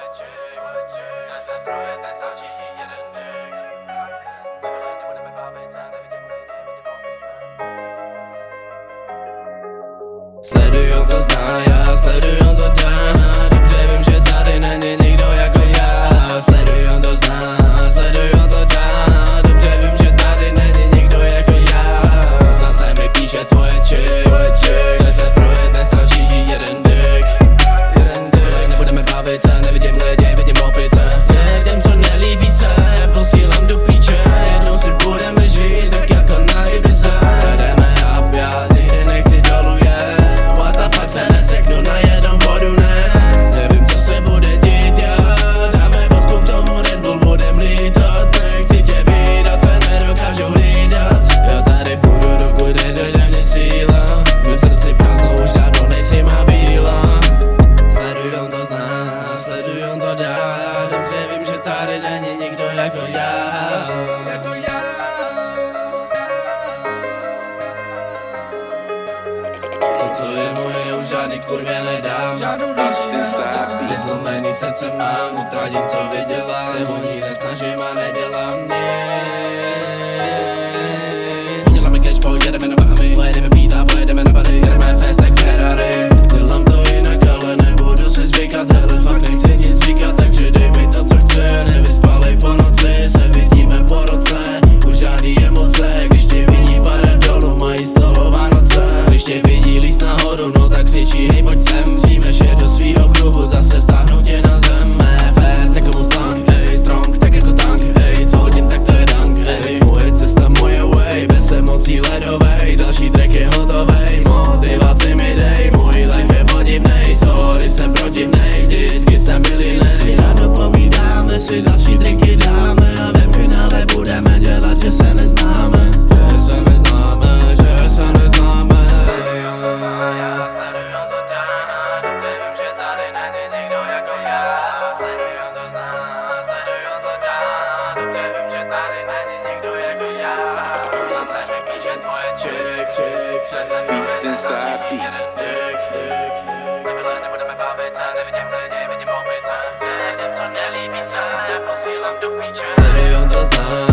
čip. Chce se projet, nestačí jeden dyk. Nebudeme bavit se, nevidím lidi, vidím opice. Sledujou to zná, já sledujou to dá. Dobře vím, že tady není nikdo jako já. Sledujou to zná, sledujou to dá. Dobře vím, že tady není nikdo jako já. Zase mi píše tvoje čip. Chce se projet, nestačí jeden dyk. Nebudeme bavit se, nevidím lidi, vidím opice. Těm, co nelíbí se, posílám do píče. Jednou si budeme žít tak jako na Ibize. Jdeme up, já nikdy nechci dolů, what the fuck, se neseknu na jednom bodu, ne. Nevím, co se bude dít, já. Dáme vodku k tomu Red Bull, budem lítat. Nechci tě vydat, se nedokážu hlídat. Já tady budu, dokud není síla. V srdci prázdno, už dávno nejsi má víla. Sledujou to zná, sledujou to dá. Dobře vím, že tady není nikdo jako já. To, co je moje, už žádný kurvě nedám. Zlomený srdce mám, utratím, co vydělám. Se o ní nesnažím a nedělám nic. Děláme cash, pojedeme na Bahamy. Pojedeme pít a pojedeme na bary. Jedeme fest jak Ferrari. Dělám to jinak, ale nebudu si zvykat. Hele, fakt nechci nic říkat, takže dej mi to, co chci. Nevyspalej po noci, se vidíme po roce. Už žádný emoce, když tě vidí pade dolů, mají z toho Vánoce. Když tě vidí líst nahoru, no tak křičí, hej pojď sem. Přijmeš je do svýho kruhu, zase stáhnou tě na zem. Jsme fest jako Mustang, ej, strong, tak jako tank, ej. Co hodím, tak to je dank, ej. Moje cesta, moje way, bez emocí ledovej. Další track je hotovej, motivaci mi dej. Můj life je podivnej, sorry, jsem protivnej. Vždycky jsem byl jiný. Si ráno povídáme, si další drinky dáme. A ve finále budeme dělat, že se neznáme. Že se neznáme, že se neznáme. Sledujou to zná, já sledujou to dá. Dobře vím, že tady není nikdo jako já. Sledujou to zná, sledujou to dá. Dobře vím, že tady není nikdo jako já. Zase mi píše tvoje čip. Chce se projet, nestačí jeden dyk. Nebudeme bavit se, nevidím lidi, vidím opice. Těm, co nelíbí se, posílám do píče. Sledujou to zná,